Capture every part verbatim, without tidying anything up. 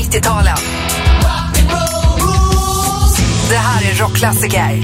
nittio-talen. Det här är rockklassiker.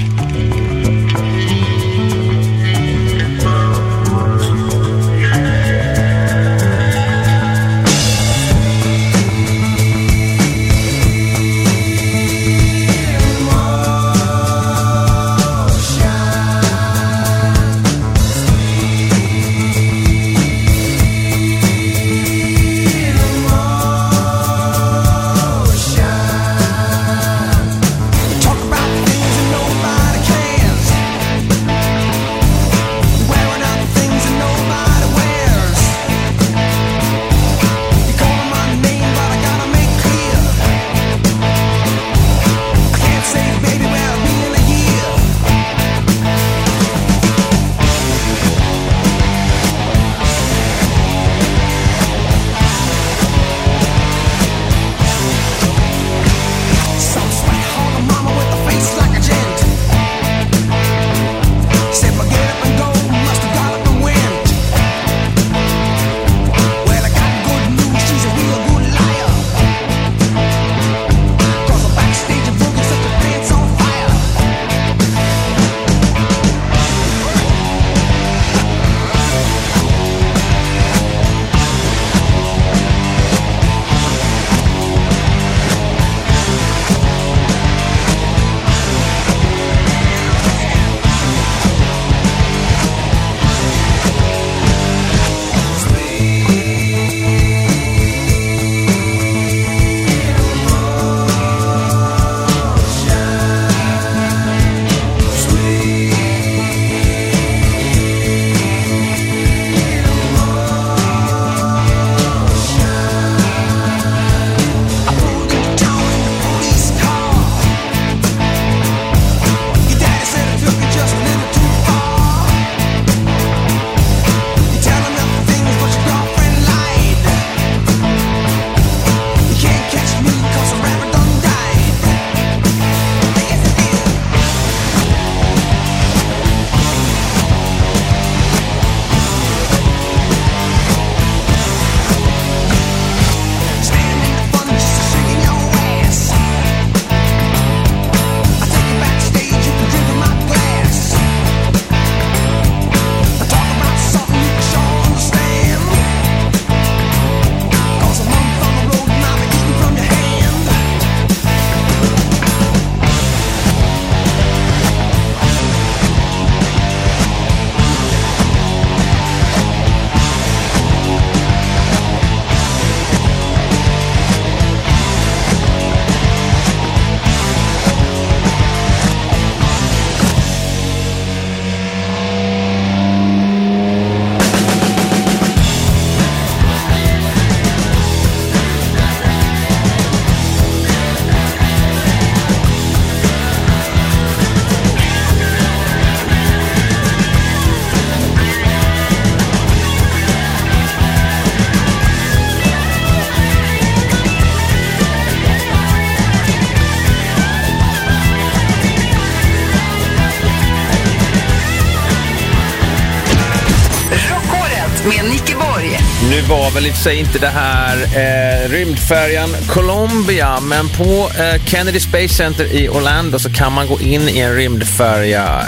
Nu var väl i sig inte det här eh, rymdfärjan Columbia, men på eh, Kennedy Space Center i Orlando så kan man gå in i en rymdfärja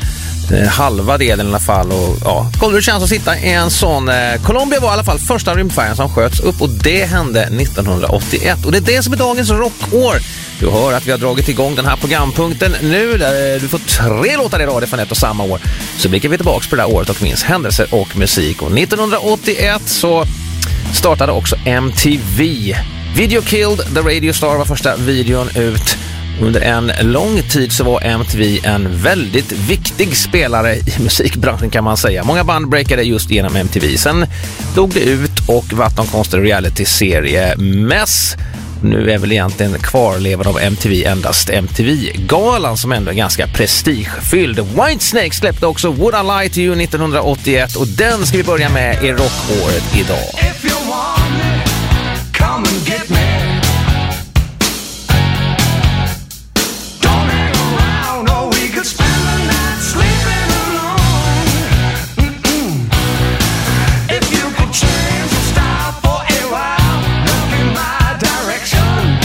eh, halva delen i alla fall. Och, ja, kolla hur det känns att sitta i en sån. Eh, Columbia var i alla fall första rymdfärjan som sköts upp, och det hände nittonhundraåttioett. Och det är det som är dagens rockår. Du hör att vi har dragit igång den här programpunkten nu. Där du får tre låtar i radio från ett och samma år. Så blickar vi tillbaka på det där året och minns händelser och musik. Och nittonhundraåttioett så startade också M T V. Video Killed the Radio Star var första videon ut. Under en lång tid så var M T V en väldigt viktig spelare i musikbranschen, kan man säga. Många band breakade just genom M T V. Sen dog det ut och vart någon konstig reality-serie mess. Nu är väl egentligen kvarlevan av M T V endast M T V-galan, som ändå är ganska prestigefylld. Whitesnake släppte också Would I Lie to You nittonhundraåttioett, och den ska vi börja med i rockåret idag. If you want me, come and get me. Don't hang around or we could spend the night sleeping alone. Mm-mm. If you could change your style for a while, look in my direction.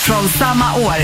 från samma år.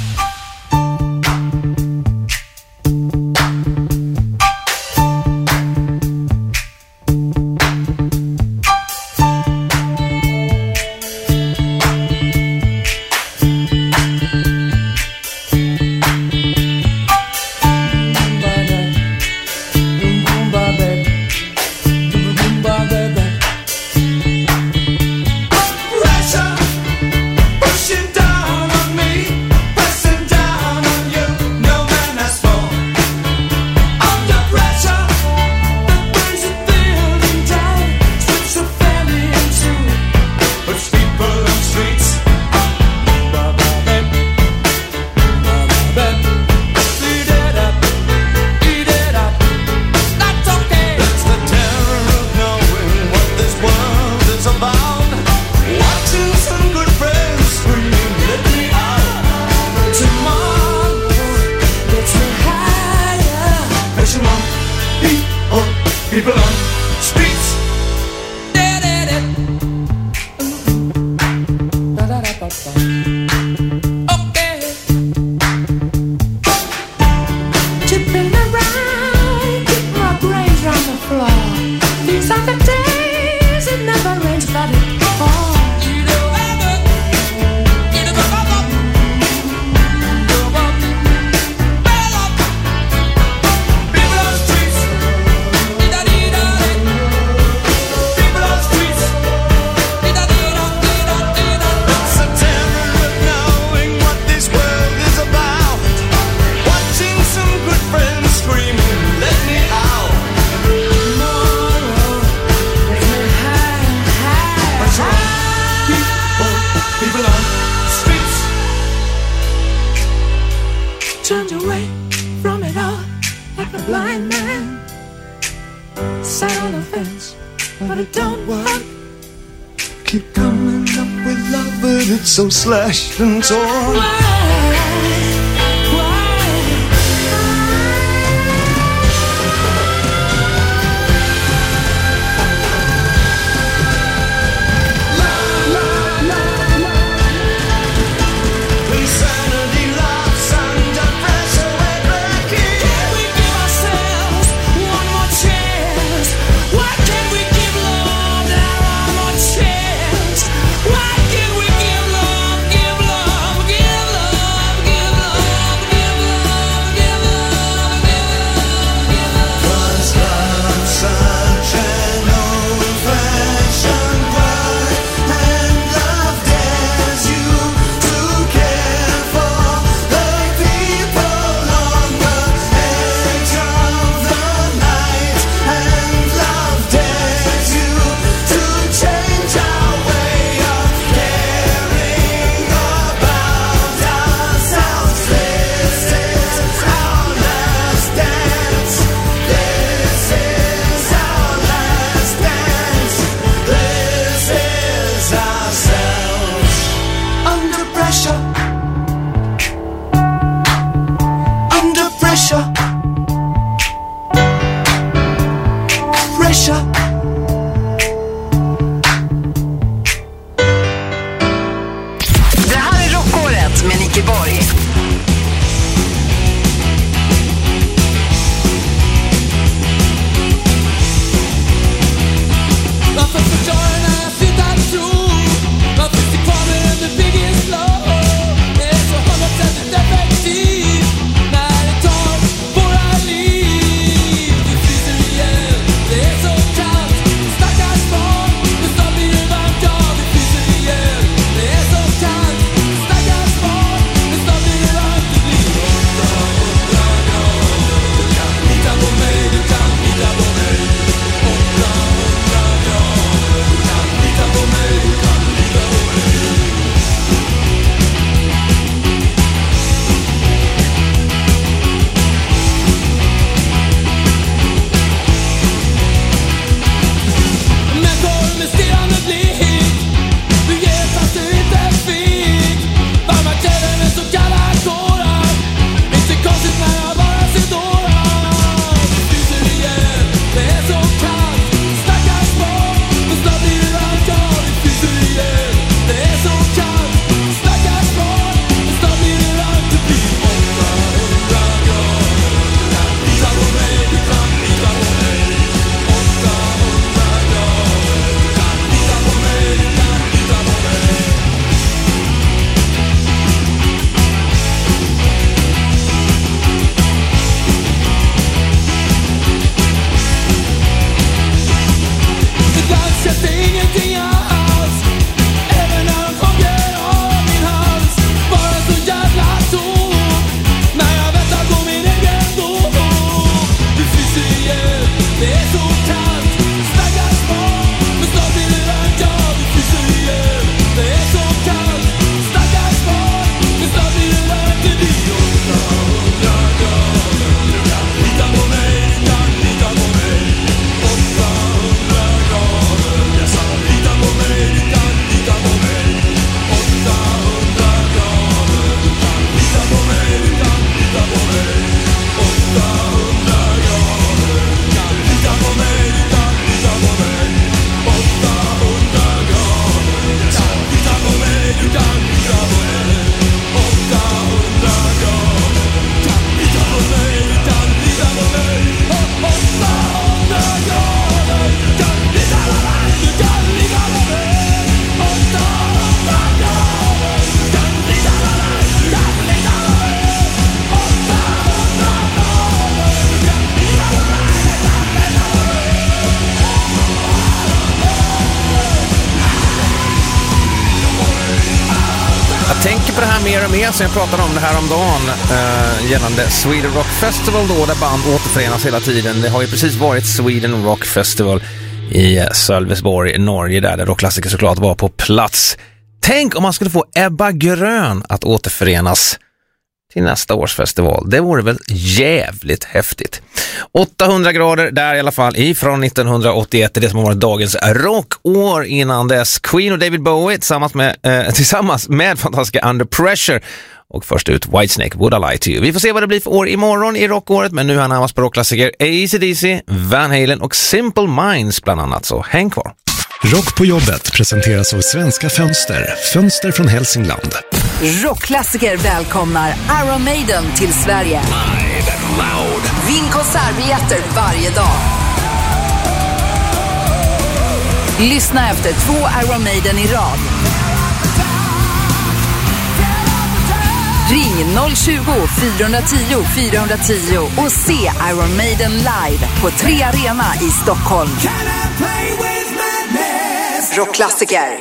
People on streets. Okay. Chipping around, keep my brains on the floor. These are the days it never rains, but it falls. Turned away from it all like a blind man. Sat on the fence, but it don't work. Keep coming up with love, but it's so slashed and torn. Why? Why can't we give love, give love, give love? tänker på det här mer och mer, så jag pratade om det här om dagen eh, gällande Sweden Rock Festival då, där band återförenas hela tiden. Det har ju precis varit Sweden Rock Festival i Sölvesborg, Norge, där, där rockklassiker såklart var på plats. Tänk om man skulle få Ebba Grön att återförenas till nästa års festival. Det vore väl jävligt häftigt. åttahundra grader där i alla fall, ifrån nittonhundraåttioett, det som har varit dagens rockår. Innan dess Queen och David Bowie tillsammans med, eh, tillsammans med fantastiska Under Pressure. Och först ut Whitesnake, Would I Lie To You. Vi får se vad det blir för år imorgon i rockåret, men nu har han närmast på rockklassiker A C D C, Van Halen och Simple Minds bland annat, så häng kvar. Rock på jobbet presenteras av Svenska Fönster, fönster från Hälsingland. Rockklassiker välkomnar Iron Maiden till Sverige. Live and loud. Vinn konsertbiljetter varje dag. Lyssna efter två Iron Maiden i rad. Ring noll tjugo, fyra tio, fyra tio och se Iron Maiden live på Tre Arena i Stockholm. Rockklassiker.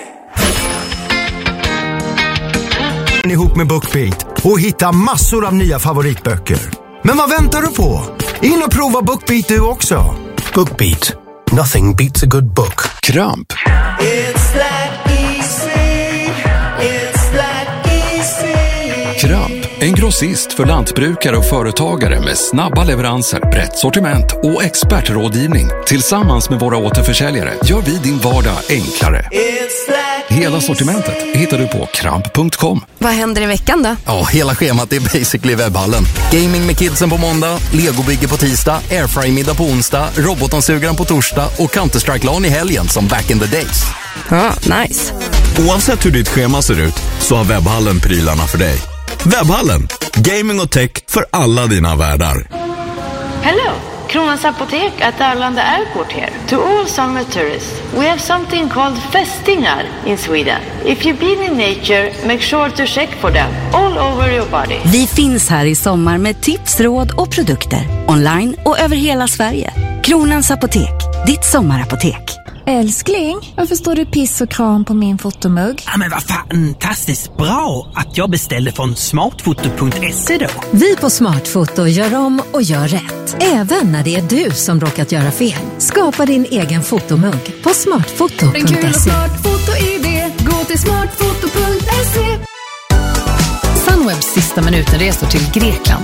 Ihop med BookBeat och hitta massor av nya favoritböcker. Men vad väntar du på? In och prova BookBeat du också. BookBeat. Nothing beats a good book. Kramp. It's that easy. It's that easy. Kramp, en grossist för lantbrukare och företagare med snabba leveranser, brett sortiment och expertrådgivning. Tillsammans med våra återförsäljare gör vi din vardag enklare. It's that Hela sortimentet hittar du på kramp punkt com. Vad händer i veckan då? Ja, hela schemat är basically webbhallen. Gaming med kidsen på måndag, legobygge på tisdag, airfry-middag på onsdag, robotdammsugaren på torsdag och Counter-Strike-lan i helgen som back in the days. Ja, nice. Oavsett hur ditt schema ser ut så har webbhallen prylarna för dig. Webbhallen, gaming och tech för alla dina världar. Hello, Kronans Apotek at Arlanda Airport here. To all summer tourists, we have something called fästingar in Sweden. If you've been in nature, make sure to check for them all over your body. Vi finns här i sommar med tips, råd och produkter. Online och över hela Sverige. Kronans Apotek, ditt sommarapotek. Älskling, varför står det piss och kram på min fotomugg? Ja, men vad fantastiskt bra att jag beställde från smartfoto punkt se då. Vi på Smartfoto gör om och gör rätt. Även när det är du som råkat göra fel. Skapa din egen fotomugg på smartfoto punkt se. En kul och smart foto-idé. Gå till smartfoto punkt se. Sunwebs sista minuten-resor till Grekland.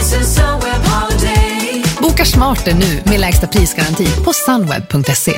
Boka smarter nu med lägsta prisgaranti på sunweb punkt se.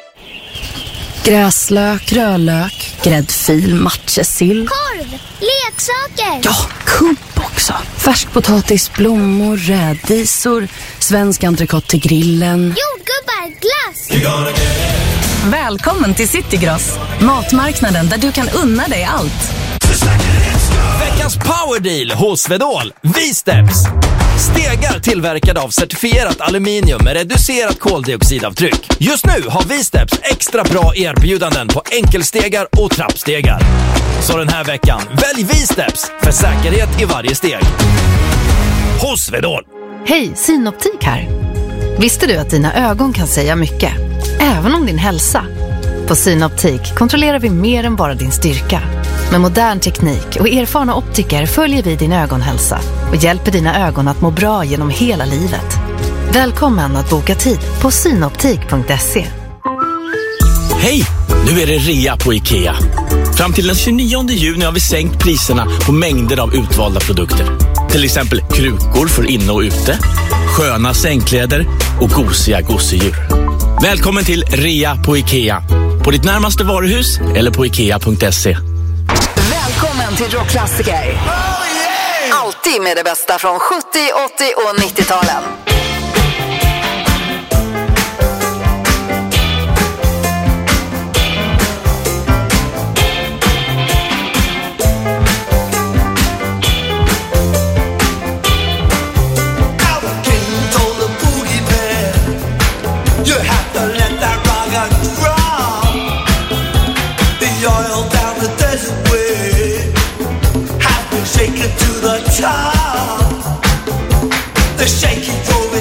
Gräslök, rödlök, gräddfil, matjessill. Korv, leksaker. Ja, kump också. Färskpotatis, blommor, rädisor, svensk entrecote till grillen. Jordgubbar, glass. Välkommen till Citygross. Matmarknaden där du kan unna dig allt. Veckans powerdeal hos Svedol. V-Steps. Stegar tillverkade av certifierat aluminium med reducerat koldioxidavtryck. Just nu har V-Steps extra bra erbjudanden på enkelstegar och trappstegar. Så den här veckan, välj V-Steps för säkerhet i varje steg. Hos Svedol. Hej, Synoptik här. Visste du att dina ögon kan säga mycket? Även om din hälsa. På Synoptik kontrollerar vi mer än bara din styrka. Med modern teknik och erfarna optiker följer vi din ögonhälsa och hjälper dina ögon att må bra genom hela livet. Välkommen att boka tid på synoptik punkt se. Hej! Nu är det rea på IKEA. Fram till den tjugonionde juni har vi sänkt priserna på mängder av utvalda produkter. Till exempel krukor för inne och ute, sköna sängkläder och gosiga gosedjur. Välkommen till rea på IKEA. På ditt närmaste varuhus eller på ikea punkt se. Välkommen till Rockklassiker. Oh, yeah! Alltid med det bästa från sjuttio, åttio och nittio-talen. Shaking to the top, the shaking for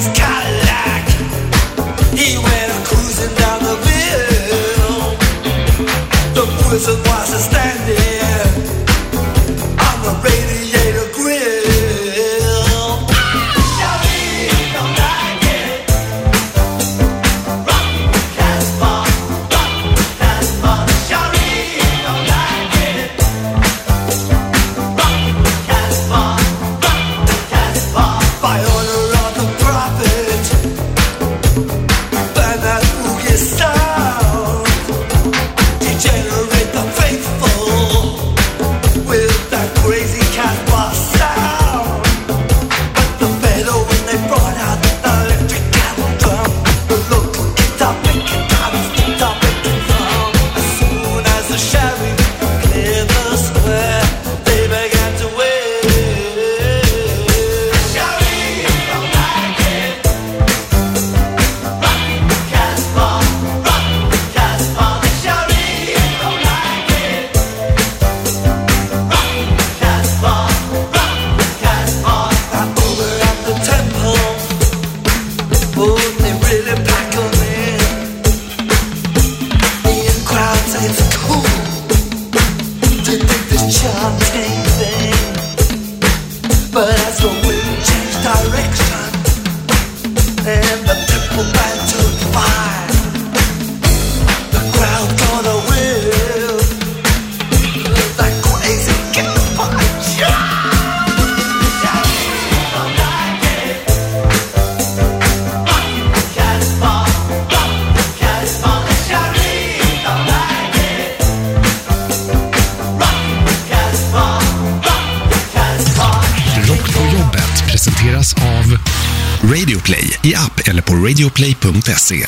really pack 'em in. The in crowd say it's cool to think this chanting thing, but as the wind changed direction and the people ran to fire, the crowd gonna will like crazy get the punch. Rock på jobbet presenteras av Radioplay i app eller på radioplay punkt se.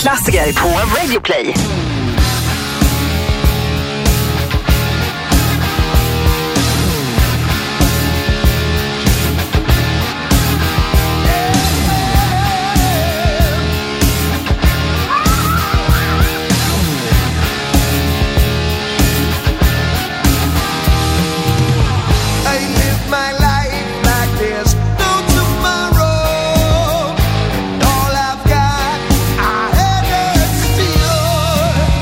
klassiker på Radio Play. All I've got, I had to steal.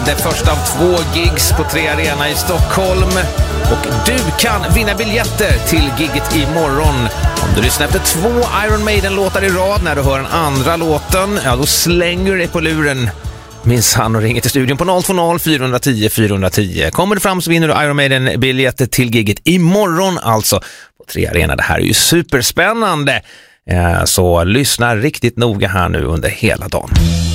det första av två gigs på Tre Arena i Stockholm. Och du kan vinna biljetter till gigget imorgon. Om du lyssnar efter två Iron Maiden-låtar i rad, när du hör den andra låten, ja då slänger du dig på luren. Minns han och ringer till studion på noll två noll fyra ett noll fyra ett noll. Kommer du fram så vinner du Iron Maiden-biljetter till gigget imorgon alltså på Tre Arena. Det här är ju superspännande. Så lyssna riktigt noga här nu under hela dagen.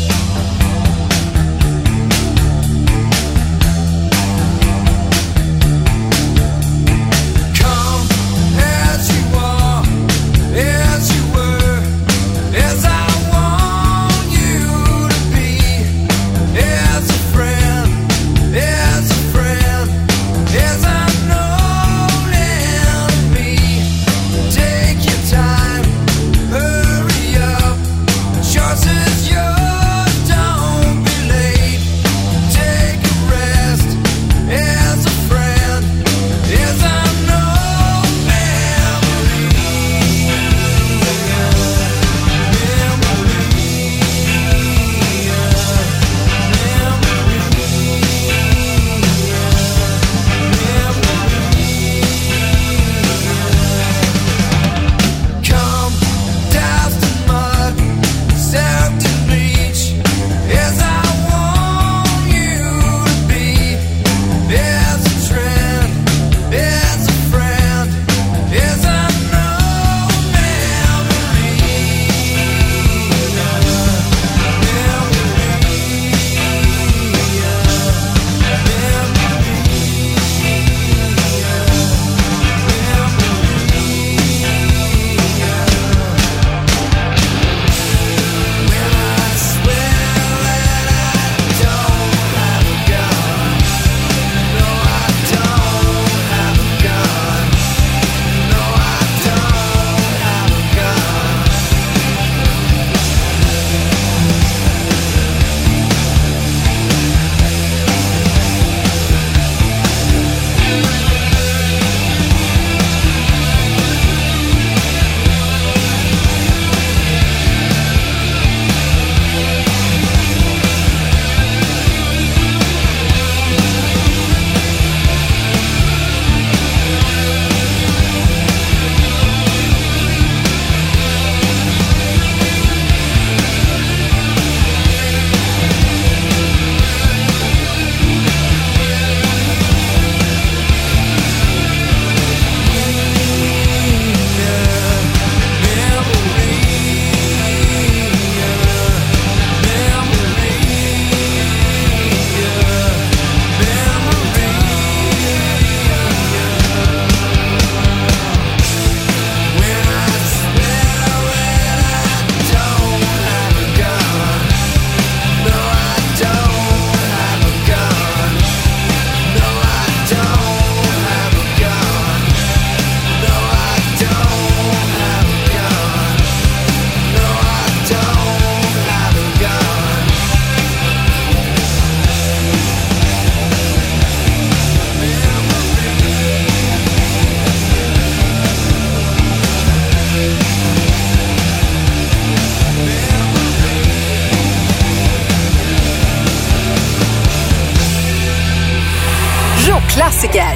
Klassiker.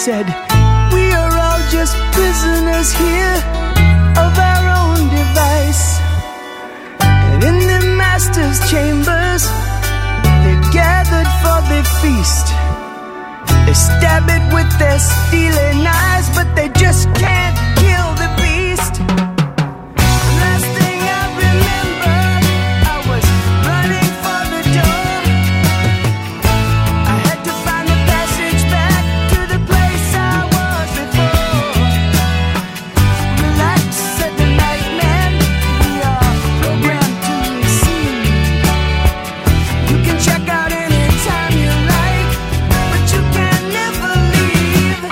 said, we are all just prisoners here of our own device. And in the master's chambers, they're gathered for the feast. They stab it with their stealing eyes, but they just can't kill the beast. Last thing I remember, I was running for the door. I had to find a passage back to the place I was before. Relax, said the night man, we are programmed to receive. You can check out anytime you like, but you can never leave.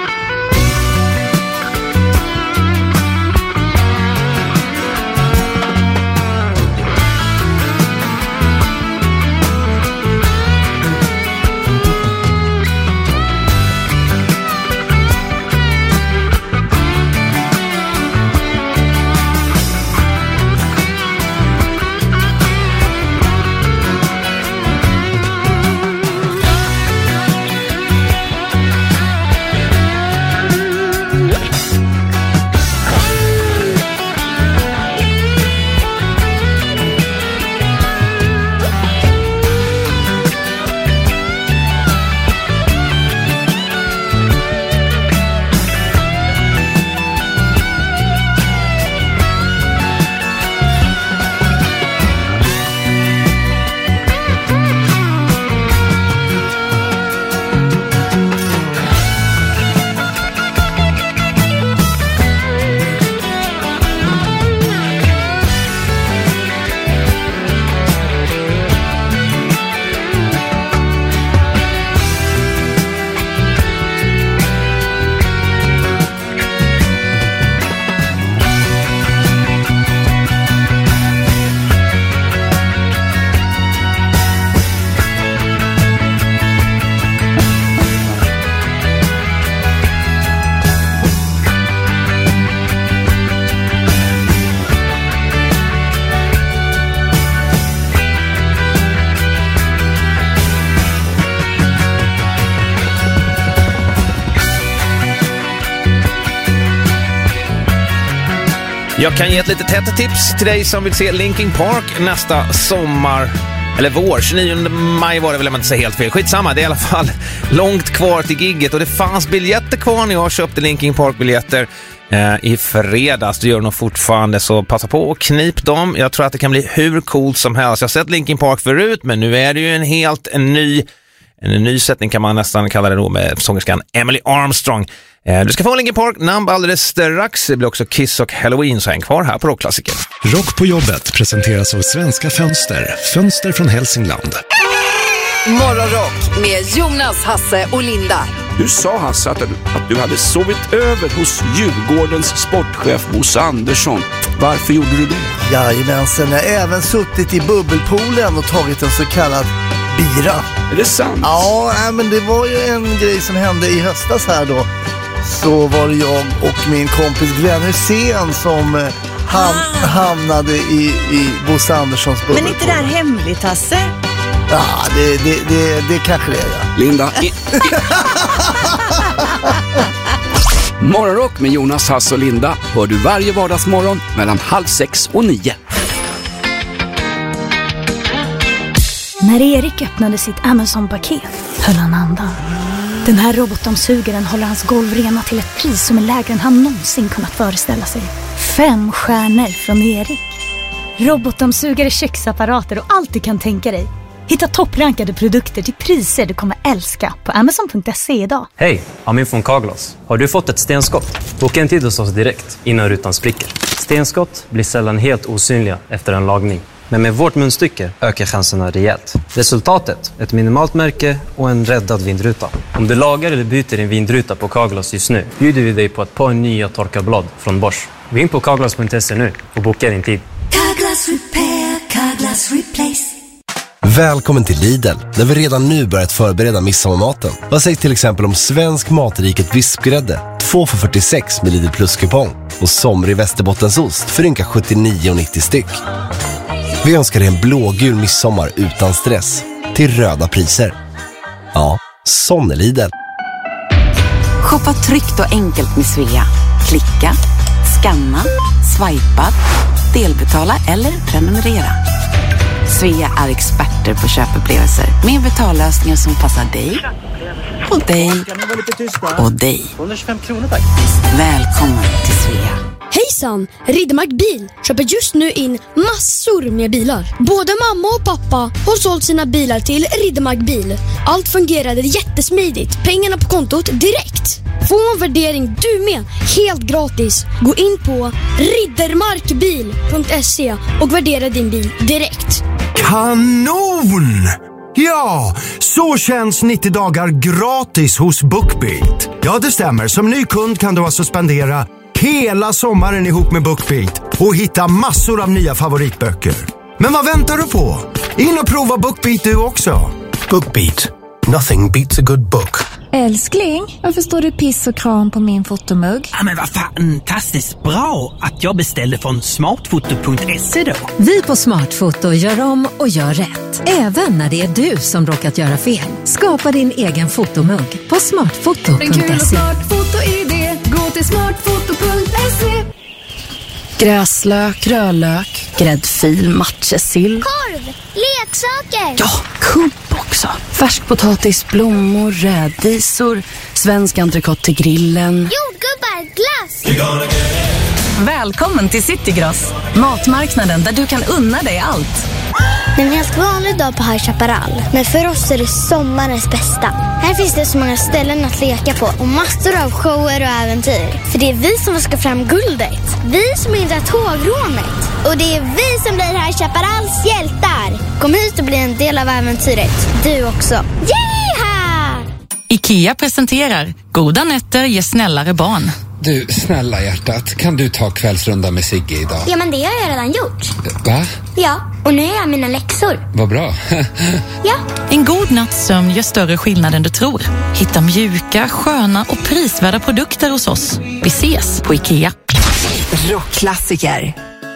Jag kan ge ett litet hett tips till dig som vill se Linkin Park nästa sommar, eller vår, tjugonionde maj var det väl, om jag inte säger helt fel. Skitsamma, det är i alla fall långt kvar till gigget och det fanns biljetter kvar när jag köpte Linkin Park-biljetter eh, i fredags. Det gör nog fortfarande, så passa på och knip dem. Jag tror att det kan bli hur coolt som helst. Jag har sett Linkin Park förut, men nu är det ju en helt en ny, en ny sättning kan man nästan kalla det då, med sångerskan Emily Armstrong. Du ska få Linkin Park namn alldeles strax. Det blir också Kiss och Halloween, så häng kvar här på Rockklassiker. Rock på jobbet presenteras av Svenska Fönster. Fönster från Hälsingland. Morgonrock med Jonas, Hasse och Linda. Du sa, Hasse, att du, att du hade sovit över hos Djurgårdens sportchef Bosse Andersson. Varför gjorde du det? Jajamensan, jag har även suttit i bubbelpoolen och tagit en så kallad bira. Är det sant? Ja, men det var ju en grej som hände i höstas här då. Så var det jag och min kompis Glenn Hussein som ham ah. hamnade i, i Bosse Anderssons bubbelpool. Men inte det här hemligt, Hasse? Ja, det, det, det, det kanske det är, ja. Linda. I, i. Morgonrock med Jonas, Hasse och Linda hör du varje vardagsmorgon mellan halv sex och nio. När Erik öppnade sitt Amazon-paket höll han andan. Den här robotdammsugaren håller hans golv rena till ett pris som är lägre än han någonsin kunnat föreställa sig. Fem stjärnor från Erik. Robotdammsugare, köksapparater och allt du kan tänka dig. Hitta topprankade produkter till priser du kommer älska på amazon punkt se idag. Hej, Amin från Carglass. Har du fått ett stenskott? Boka en tid hos oss direkt innan rutan spricker. Stenskott blir sällan helt osynliga efter en lagning. Men med vårt munstycke ökar chanserna rejält. Resultatet, ett minimalt märke och en räddad vindruta. Om du lagar eller byter din vindruta på Carglass just nu, bjuder vi dig på ett par nya torkarblad från Bosch. Gå in på carglass punkt se nu och boka din tid. Carglass Repair, Carglass Replace. Välkommen till Lidl, där vi redan nu börjat förbereda midsommarmaten. Vad sägs till exempel om svensk matriket vispgrädde, två för fyrtiosex med Lidl Plus-kupong. Och somrig Västerbottensost för ynka sjuttionio nittio styck. Vi önskar dig en blågul midsommar utan stress, till röda priser. Ja, sån är Lidl. Shoppa tryggt och enkelt med Svea. Klicka, scanna, swipa, delbetala eller prenumerera. Svea är experter på köpupplevelser med betallösningar som passar dig och dig och dig. Välkommen till Svea. Hejsan! Riddermark Bil köper just nu in massor med bilar. Både mamma och pappa har sålt sina bilar till Riddermark Bil. Allt fungerade jättesmidigt. Pengarna på kontot direkt. Få en värdering du med, helt gratis. Gå in på riddermarkbil punkt se och värdera din bil direkt. Kanon! Ja, så känns nittio dagar gratis hos BookBeat. Ja, det stämmer. Som ny kund kan du alltså spendera hela sommaren ihop med BookBeat och hitta massor av nya favoritböcker. Men vad väntar du på? In och prova BookBeat du också. BookBeat. Nothing beats a good book. Älskling, varför står det piss och kram på min fotomugg? Ja, men vad fantastiskt bra att jag beställde från smartfoto punkt se då. Vi på Smartfoto gör om och gör rätt. Även när det är du som råkat göra fel. Skapa din egen fotomugg på smartfoto punkt se. En kul och smart fotoidé. Gå till smartfoto punkt se. Gräslök, rödlök, gräddfil, matjessill. Korv, leksaker. Ja, kubb också. Färskpotatis, blommor, rädisor, svensk entrecote till grillen. Jordgubbar, glass. Välkommen till Citygross. Matmarknaden där du kan unna dig allt. En helt vanlig dag på High Chaparral. Men för oss är det sommarens bästa. Här finns det så många ställen att leka på och massor av shower och äventyr. För det är vi som ska fram guldet. Vi som hindrar tågrånet. Och det är vi som blir High Chaparrals hjältar. Kom hit och bli en del av äventyret. Du också. Yeeha! IKEA presenterar Goda nätter ger snällare barn. Du, snälla hjärtat, kan du ta kvällsrunda med Sigge idag? Ja, men det har jag redan gjort. Va? Ja, och nu är jag mina läxor. Vad bra. Ja. En god natts sömn gör större skillnad än du tror. Hitta mjuka, sköna och prisvärda produkter hos oss. Vi ses på IKEA. Rockklassiker.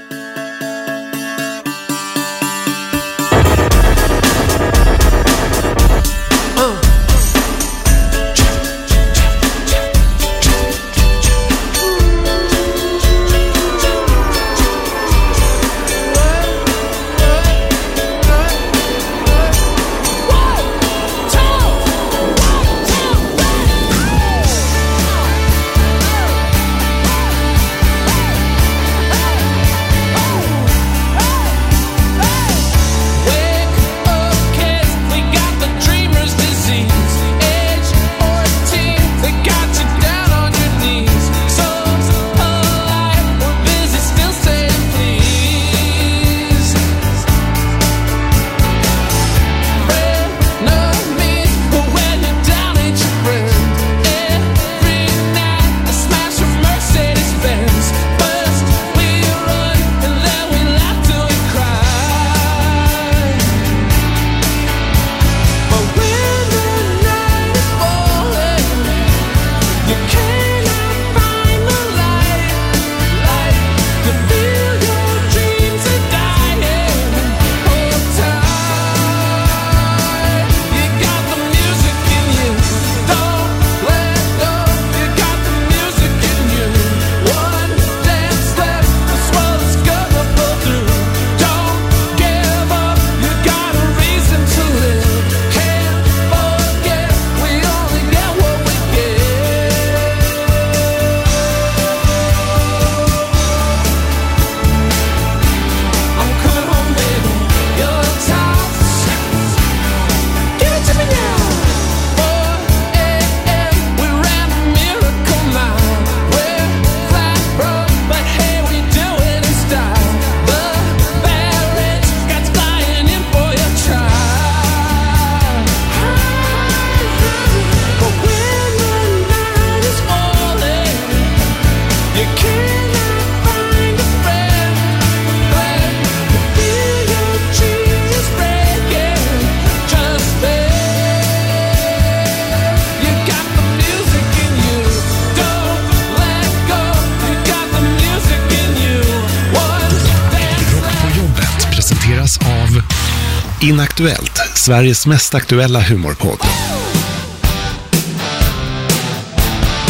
Av Inaktuellt, Sveriges mest aktuella humorpodd.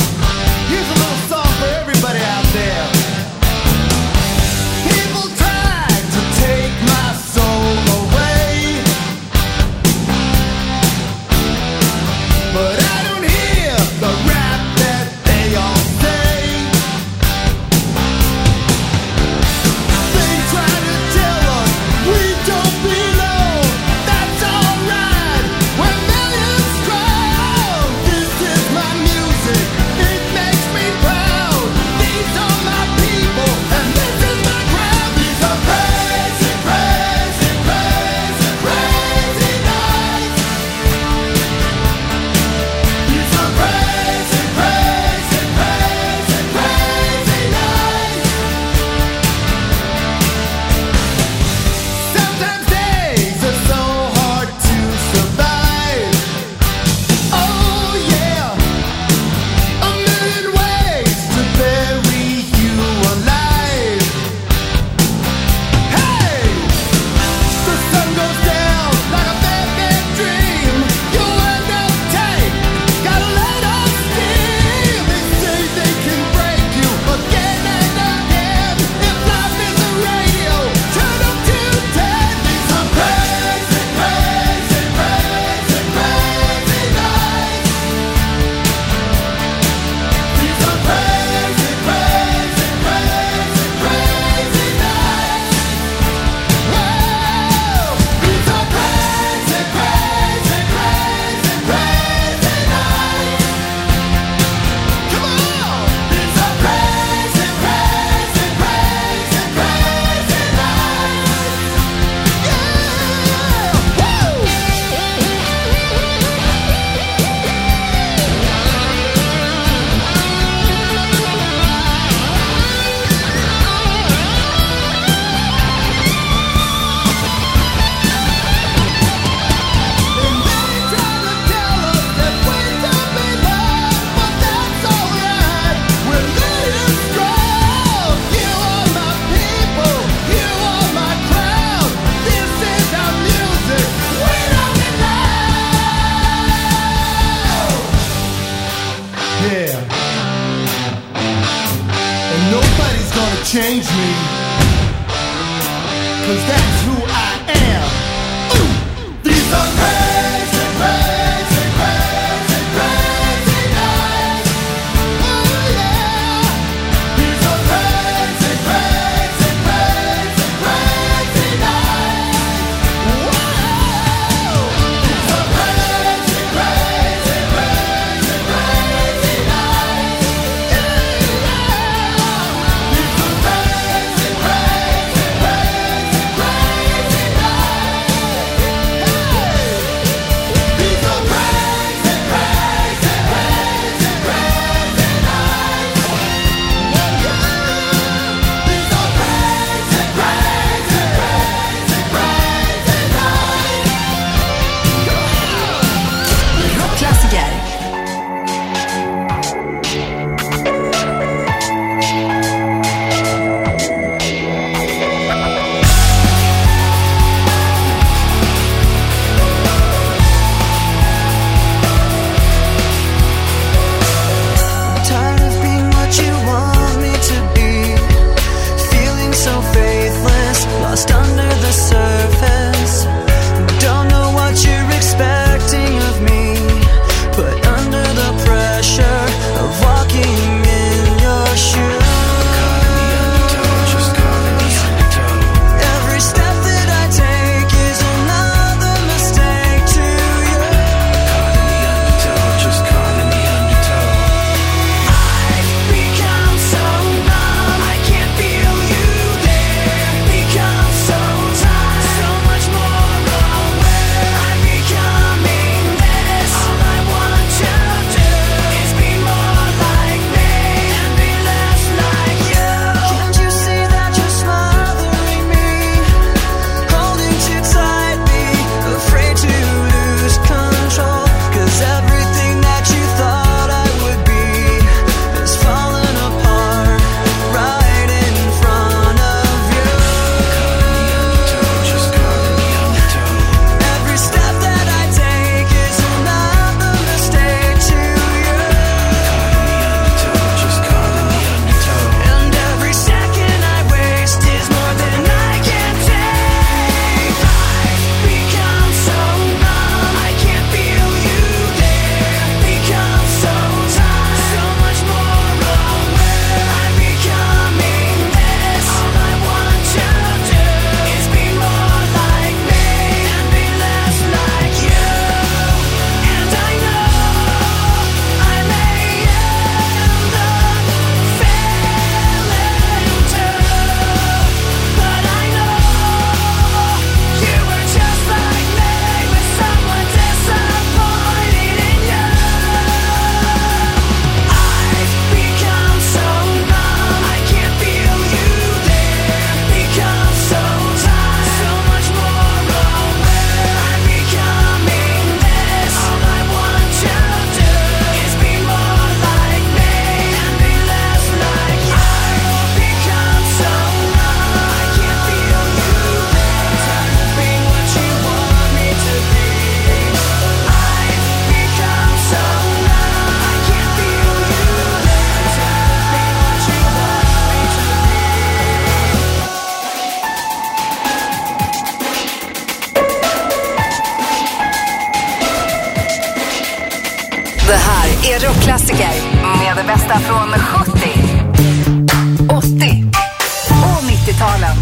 change me, 'cause that's who I am. Ooh. These are crazy, crazy, crazy, crazy nights. Oh yeah. These are crazy, crazy, crazy, crazy nights. Whoa. These are crazy, crazy, crazy, crazy nights. Yeah. These are crazy, crazy, crazy, crazy nights. These are crazy, crazy, crazy, crazy nights. These are crazy, crazy, crazy, crazy nights. Rockklassiker. Tired of being what you want me to be, feeling so faithless, lost under the surface. Don't know what you're expecting of me, but under the pressure of walking in your shoes. Every step that I take is another mistake to you. I've become so numb, I can't feel you there. Become so tired, so much more aware. I'm becoming this. All I want to do is be more like me and be less like you. Can't you see that you're smothering me, holding too tightly, afraid to lose control? 'Cause everything that you thought I would be is falling apart right in front of you. Every step that I take is another mistake to you. And every second I waste is more than I can take. I've become so numb, I can't feel you there. Become so tired, so much more aware. I'm becoming this. All I want to do is be more like me and be less like you. And I know I may end up failing too, but I know you were just like me, with someone disappointed in you. I've become so numb, I can't feel you there. Become so tired, so much more aware. I'm becoming this. All I want to do is be more like me and be less like you. I've become so numb, I can't feel you there. Tired of being what you want me to be. I've become so numb, I can't feel you there. Tired of being what you want me to be. Det här är Rockklassiker med det bästa från sjuttio, åttio och nittio-talen.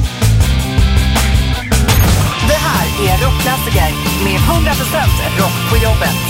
Det här är Rockklassiker med hundra procent rock på jobbet.